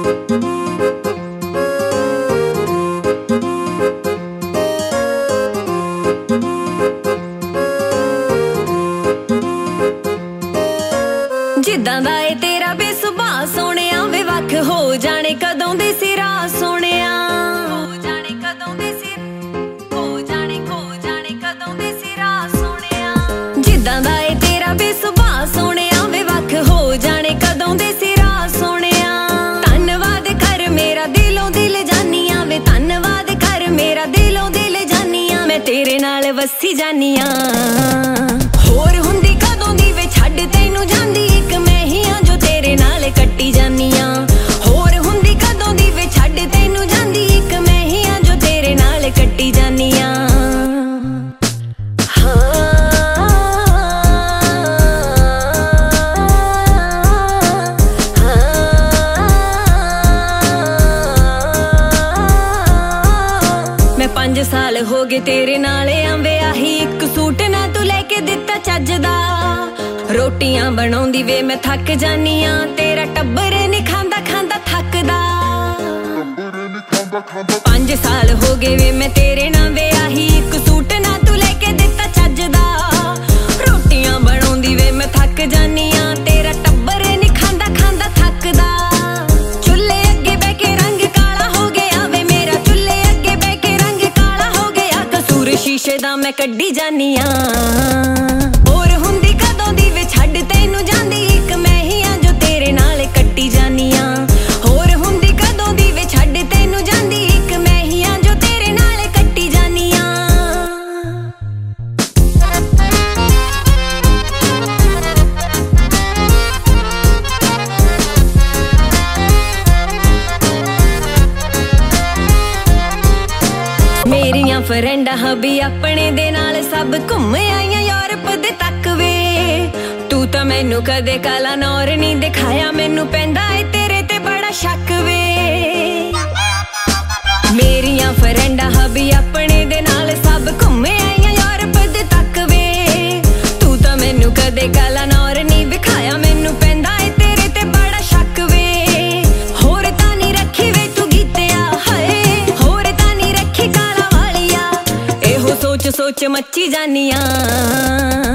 ਜਿੱਦਾਂ ਦਾ ਏ ਤੇਰਾ ਬੇਸੁਭਾਅ ਸੋਹਣਿਆ ਵੇ ਵੱਖ ਹੋ ਜਾਣੇ ਕਦੋਂ ਦੇ ਸਿਰਾ ਸੋਹਣਿਆ ਹੋ ਜਾਣੇ ਕਦੋਂ ਦੇ ਸਿਰ ਹੋ ਜਾਣੇ ਕਦੋਂ ਦੇ ਸਿਰਾ ਸੋਹਣਿਆ ਜਿੱਦਾਂ ਦਾ ਏ ਤੇਰਾ ਬੇਸੁਭਾਅ ਸੋਹਣਿਆ ਵੇ ਵੱਖ ਹੋ ਜਾਣੇ ਕਦੋਂ ਦੇ ਸਿਰਾ ਸੋਹਣਿਆ ਧੰਨਵਾਦ ਕਰ ਮੇਰਾ ਦਿਲੋਂ ਦਿਲ ਜਾਨੀਆਂ ਵੇ ਧੰਨਵਾਦ ਕਰ ਮੇਰਾ ਦਿਲੋਂ ਦਿਲ ਜਾਨੀਆਂ ਮੈਂ ਤੇਰੇ ਨਾਲ ਵਸੀ ਜਾਨੀਆਂ ਹੋਰ ਹੁੰਦੀ ਕਦੋਂ ਦੀ ਵੇ ਛੱਡ ਤੈਨੂੰ ਜਾਂਦੀ ਇੱਕ ਮੈਂ ਹੀ ਆ ਜੋ ਤੇਰੇ ਨਾਲ ਕੱਟੀ ਜਾਨੀਆਂ ਹੋਰ ਹੁੰਦੀ ਕਦੋਂ ਦੀ ਵੇ ਛੱਡ ਤੈਨੂੰ ਜਾਂਦੀ ਇੱਕ ਮੈਂ ਹੀ ਆ ਜੋ ਤੇਰੇ ਨਾਲ ਕੱਟੀ ਜਾਨੀਆਂ मैं 5 साल हो गए तेरे नाल आंवे आही एक सूट ना तू लेके दिता चजदा रोटियां बनाउंदी वे मैं थक जानी आ तेरा टब्बर नहीं खांदा खांदा थकदा 5 साल हो गए वे मैं तेरे नाल आही एक सूट ना तू लेके दिता चजदा रोटियां बनाउंदी वे मैं थक जानी आ तेरा टब्बर नहीं खांदा खांदा थकदा चुल्हे अगे बैठ के रंग काला हो गया वे मेरा चुल्हे अगे बैठ के रंग काला हो गया कसूर शीशे दा मैं कड्डी जानी आ और हुंदी कदों दी वे छड्ड तैनू जांदी एक मैं ही आ जो तेरे नाल कट्टी जानी आ और हुंदी कदों दी वे छड्ड तैनू जांदी एक मैं ही आ जो तेरे नाल कट्टी जानी आ मेरियां फ्रेंडां हबी अपने दे नाल सब घूम आईयां यूरोप दे तक वे तू तां मैनू कदे काला नौर नहीं दिखाया मैनू पैंदा है तेरे ते बड़ा शक वे मेरियां फ्रेंडां हबी अपने दे नाल सब घूम आईयां यूरोप दे तक वे तू तां मैनू कदे काला नौर नहीं दिखाया मैनू पैंदा है तेरे ते बड़ा शक वे होर तां नहीं रखी वे तू गीतिया हाय होर तां नहीं रखी काला वालिया एहो सोच सोच मच्ची जानियां